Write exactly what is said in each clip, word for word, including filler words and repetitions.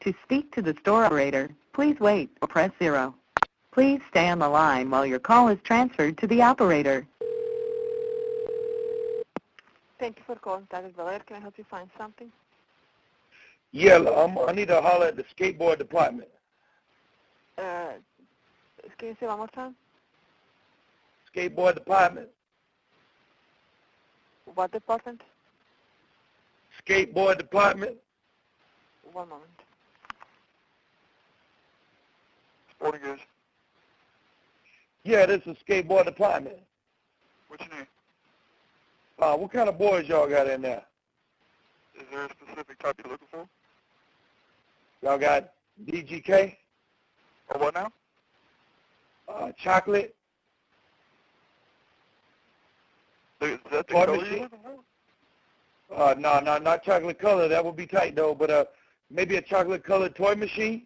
To speak to the store operator, please wait or press zero. Please stay on the line while your call is transferred to the operator. Thank you for calling Taco Bel Air. Can I help you find something? Yeah, um, I need to holler at the skateboard department. Uh, can you say one more time? Skateboard department. What department? Skateboard department. One moment. Sporting goods. Yeah, this is skateboard department. What's your name? Uh, what kind of boards y'all got in there? Is there a specific type you're looking for? Y'all got D G K? Or what now? Uh, chocolate? Is that the Toy color machine? you're looking for? Uh, no, no, not chocolate color. That would be tight, though. But uh, maybe a chocolate-colored toy machine?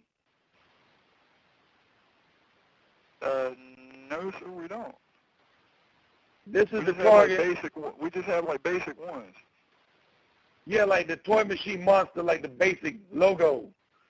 Uh, no, sir, we don't. This We is the just have like target. basic. one- We just have like basic ones. Yeah, like the toy machine monster, like the basic logo.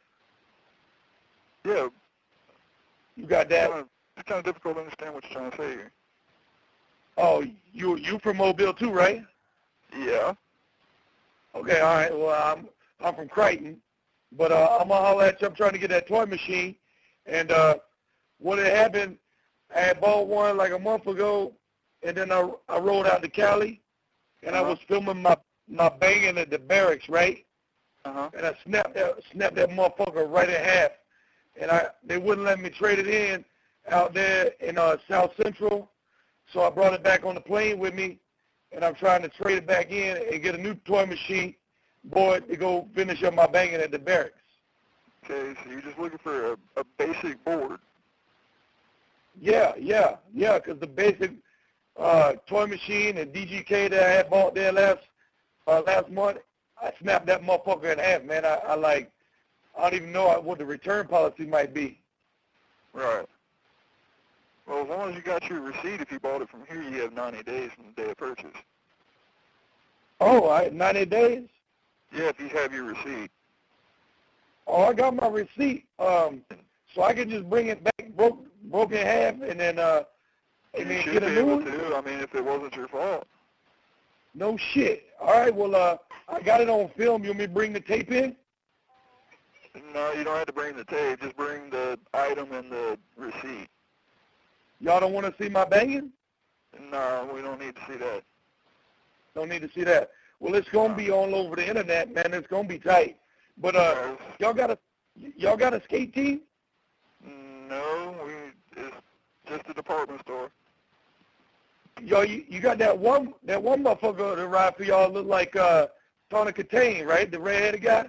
Yeah. You got that? Kinda, it's kind of difficult to understand what you're trying to say here. Oh, you you from Mobile too, right? Yeah. Okay, all right. Well, I'm I'm from Crichton, but uh, I'm gonna holler at you. I'm trying to get that toy machine, and uh, what had happened, I had bought one like a month ago, and then I I rode out to Cali, and Uh-huh. I was filming my my banging at the barracks, right? Uh huh. And I snapped that snapped that motherfucker right in half, and I they wouldn't let me trade it in out there in uh, South Central, so I brought it back on the plane with me, and I'm trying to trade it back in and get a new toy machine board to go finish up my banging at the barracks. Okay, so you're just looking for a, a basic board. Yeah, yeah, yeah, because the basic uh, toy machine and D G K that I had bought there last uh, last month, I snapped that motherfucker in half, man. I, I like, I don't even know what the return policy might be. Right. Well, as long as you got your receipt, if you bought it from here, you have ninety days from the day of purchase. Oh, I ninety days? Yeah, if you have your receipt. Oh, I got my receipt. Um, so I can just bring it back broke broke in half and then uh and You then should get a be new able one? to. I mean, if it wasn't your fault. No shit. All right, well uh I got it on film. You want me to bring the tape in? No, you don't have to bring the tape. Just bring the item and the receipt. Y'all don't want to see my banging? No, we don't need to see that. Don't need to see that. Well, it's gonna be all over the internet, man. It's gonna be tight. But uh, y'all got a y'all got a skate team? No, we it's just a department store. Y'all, you, you got that one that one motherfucker that ride for y'all look like uh, Tony Katane, right? The red-headed guy.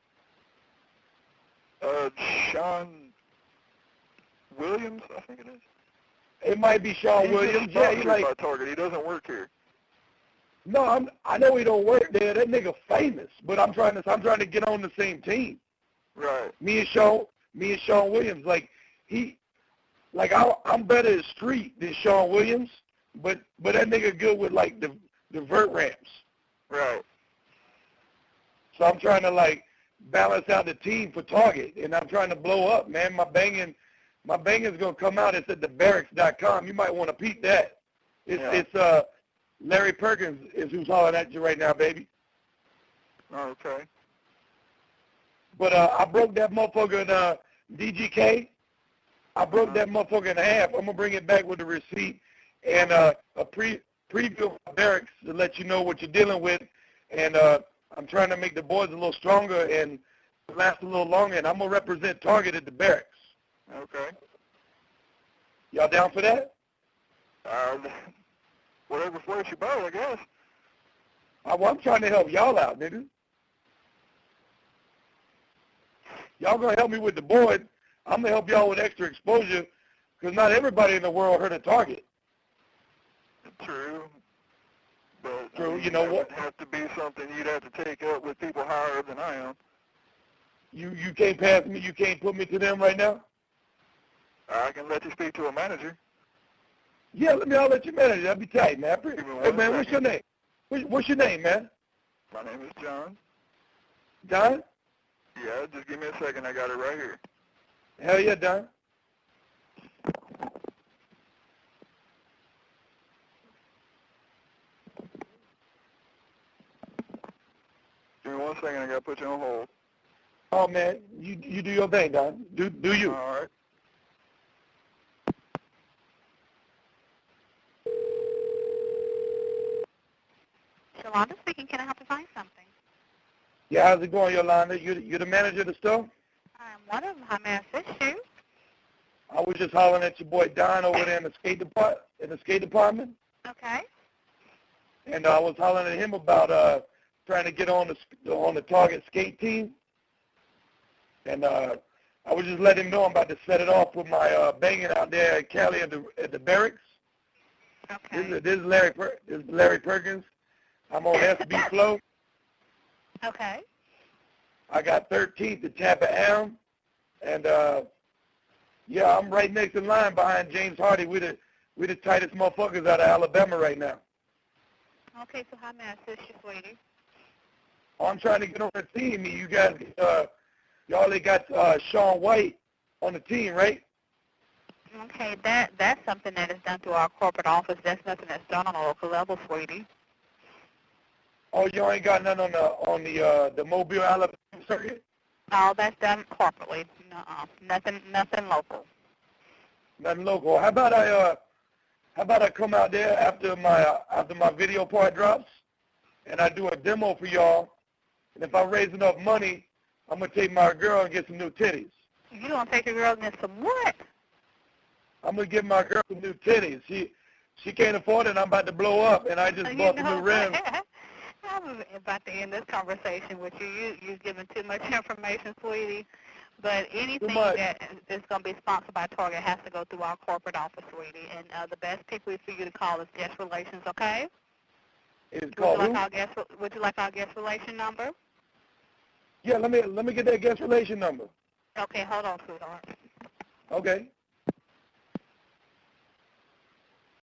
Uh, Sean Williams, I think it is. It might be Sean He's Williams. just Yeah, he sponsored like. by Target. He doesn't work here. No, I'm. I know he don't work there. That nigga famous, but I'm trying to. I'm trying to get on the same team. Right. Me and Sean. Me and Sean Williams. Like he. Like I, I'm better at street than Sean Williams, but but that nigga good with like the the vert ramps. Right. So I'm trying to like balance out the team for Target, and I'm trying to blow up, man. My banging, my banging's gonna come out. It's at the barracks dot com. You might want to peep that. It's Yeah. it's uh Larry Perkins is who's hollering at you right now, baby. Okay. But uh, I broke that motherfucker in uh, D G K. I broke Uh-huh. that motherfucker in half. I'm gonna bring it back with the receipt and uh, a pre preview of my barracks to let you know what you're dealing with. And uh, I'm trying to make the boards a little stronger and last a little longer. And I'm gonna represent Target at the barracks. Okay. Y'all down for that? Uh, whatever floats your boat, I guess. I, well, I'm trying to help y'all out, nigga. Y'all gonna help me with the board. I'm gonna help y'all with extra exposure, because not everybody in the world heard of Target. True. But True, I mean, you know that what? would have to be something you'd have to take up with people higher than I am. You you can't pass me. You can't put me to them right now. I can let you speak to a manager. Yeah, let me. I'll let you manage it. That'd be tight, man. Pre- Give me Hey, one man, what's your second. name? What's, what's your name, man? My name is John. Don? Yeah, just give me a second. I got it right here. Hell yeah, Don. Give me one second. I got to put you on hold. Oh, man, you you do your thing, Don. Do, do you. All right. Shalonda speaking. Can I help you find something? Yeah, how's it going, Yolanda? You you the manager of the store? I'm one of them. How may I assist you? I was just hollering at your boy Don over there in the skate depart in the skate department, Okay. and uh, I was hollering at him about uh trying to get on the on the Target skate team, and uh, I was just letting him know I'm about to set it off with my uh, banging out there at Cali at the at the barracks. Okay. This is this is Larry per- this is Larry Perkins. I'm on S B Flow. Okay. I got thirteenth at Tampa Elm, and uh, yeah, I'm right next in line behind James Hardy. We the we the tightest motherfuckers out of Alabama right now. Okay, so how may I assist you, sweetie? I'm trying to get on the team. You guys, uh, y'all they got uh, Sean White on the team, right? Okay, that that's something that is done through our corporate office. That's nothing that's done on a local level, sweetie. Oh, y'all ain't got none on the on the uh, the Mobile, Alabama circuit? All that's done corporately. Nuh-uh. Nothing, nothing local. Nothing local. How about I uh, how about I come out there after my uh, after my video part drops, and I do a demo for y'all, and if I raise enough money, I'm gonna take my girl and get some new titties. You gonna take your girl and get some what? I'm gonna give my girl some new titties. She she can't afford it. And I'm about to blow up, and I just You bought know, some new rims. I'm about to end this conversation with you. You you've given too much information, sweetie. But anything much. that is going to be sponsored by Target has to go through our corporate office, sweetie. And uh, the best people for you to call is guest relations. Okay? It's Would called you like who? our guest? Would you like our guest relation number? Yeah, let me let me get that guest relation number. Okay, hold on, sweetheart. Okay.